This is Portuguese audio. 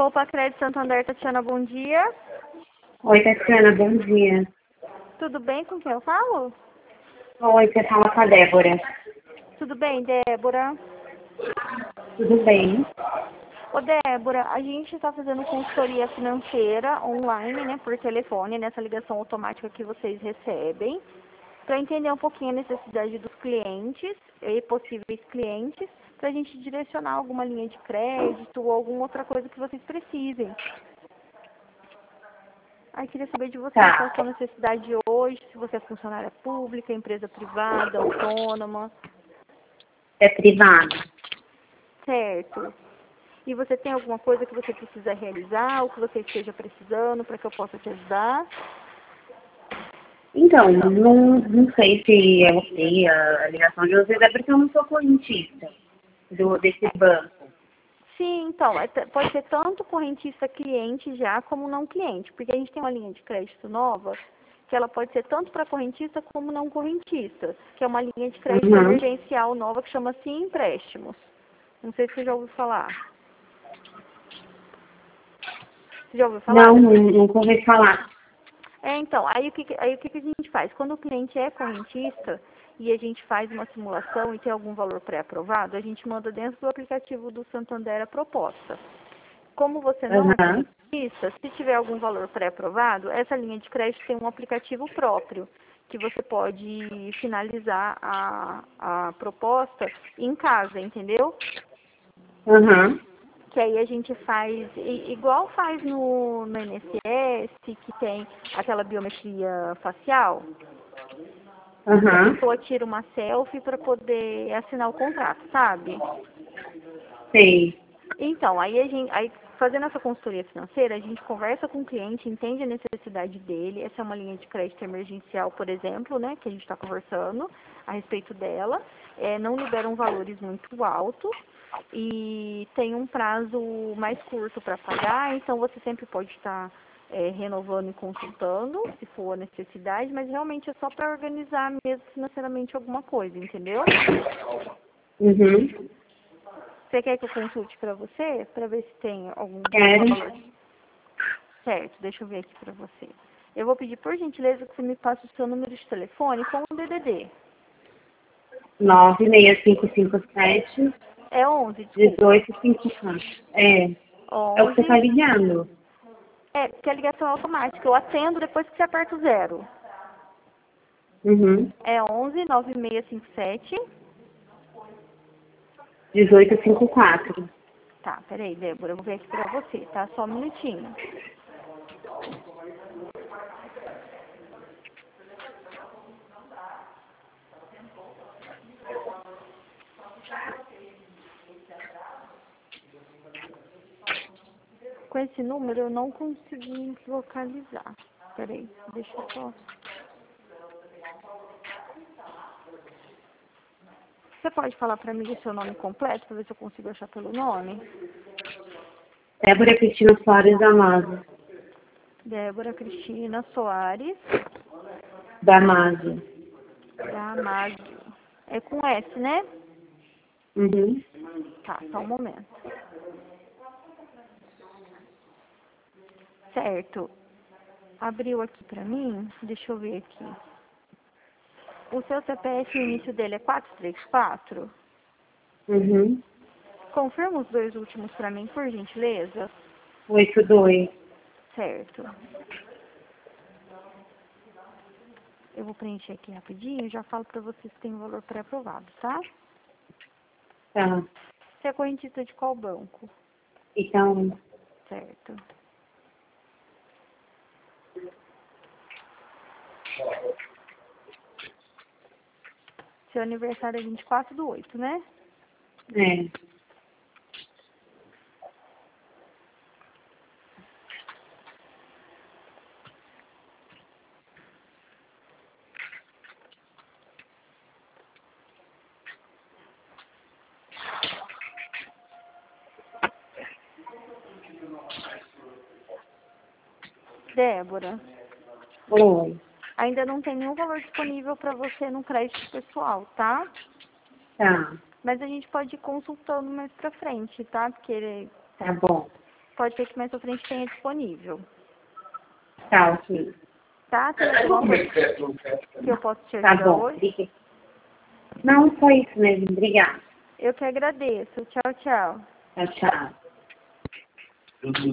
Poupa Crédito Santander, Tatiana, bom dia. Oi, Tatiana, bom dia. Tudo bem com quem eu falo? Oi, você fala com a Débora. Tudo bem, Débora? Tudo bem? Ô, Débora, a gente está fazendo consultoria financeira online, né, por telefone, nessa ligação automática que vocês recebem, para entender um pouquinho a necessidade dos clientes e possíveis clientes, para a gente direcionar alguma linha de crédito ou alguma outra coisa que vocês precisem. Aí queria saber de você, qual é a sua necessidade hoje, se você é funcionária pública, empresa privada, autônoma. É privado. Certo. E você tem alguma coisa que você precisa realizar, ou que você esteja precisando para que eu possa te ajudar? Então, não sei se é ok a ligação de vocês, é porque eu não sou correntista desse banco. Sim, então, pode ser tanto correntista cliente já, como não cliente, porque a gente tem uma linha de crédito nova, que ela pode ser tanto para correntista como não correntista, que é uma linha de crédito emergencial nova que chama Sim Empréstimos. Não sei se você já ouviu falar. Você já ouviu falar? Não, nunca ouvi falar. Então, aí o que a gente faz? Quando o cliente é correntista e a gente faz uma simulação e tem algum valor pré-aprovado, a gente manda dentro do aplicativo do Santander a proposta. Como você não é correntista, se tiver algum valor pré-aprovado, essa linha de crédito tem um aplicativo próprio, que você pode finalizar a proposta em casa, entendeu? Que aí a gente faz, igual faz no INSS, que tem aquela biometria facial. A pessoa tira uma selfie para poder assinar o contrato, sabe? Sei. Então, aí fazendo essa consultoria financeira, a gente conversa com o cliente, entende a necessidade dele. Essa é uma linha de crédito emergencial, por exemplo, né, que a gente está conversando a respeito dela. Não liberam valores muito altos e tem um prazo mais curto para pagar, então você sempre pode estar renovando e consultando, se for a necessidade, mas realmente é só para organizar mesmo financeiramente alguma coisa, entendeu? Você quer que eu consulte para você, para ver se tem algum valor? Certo, deixa eu ver aqui para você. Eu vou pedir, por gentileza, que você me passe o seu número de telefone com o DDD. 96557 É 11, desculpa. 1854. É o que você está ligando. Porque a ligação é automática. Eu atendo depois que você aperta o 0. É 11 9657 1854. Tá, peraí, Débora, eu vou ver aqui pra você, tá? Só um minutinho. Com esse número eu não consegui localizar. Peraí, deixa eu só... Você pode falar pra mim o seu nome completo, pra ver se eu consigo achar pelo nome? Débora Cristina Soares Damasio. Débora Cristina Soares Damasio. Damasio. É com S, né? Tá, só um momento. Certo. Abriu aqui pra mim, deixa eu ver aqui. O seu CPF, o início dele é 434? Confirma os dois últimos pra mim, por gentileza. 82. Certo. Eu vou preencher aqui rapidinho e já falo pra vocês se tem um valor pré-aprovado, tá? Tá. Você é correntista de qual banco? Então, Certo. Seu aniversário é 24/8, né? Débora. oi. Ainda não tem nenhum valor disponível para você no crédito pessoal, tá? Tá. Mas a gente pode ir consultando mais pra frente, tá? Porque Tá bom. pode ser que mais pra frente tenha disponível. Tá, ok. Tá? Tem alguma coisa que eu posso te Tá ajudar bom. hoje? Não, só isso mesmo. Obrigada. Eu que agradeço. Tchau, tchau. Tchau, tchau.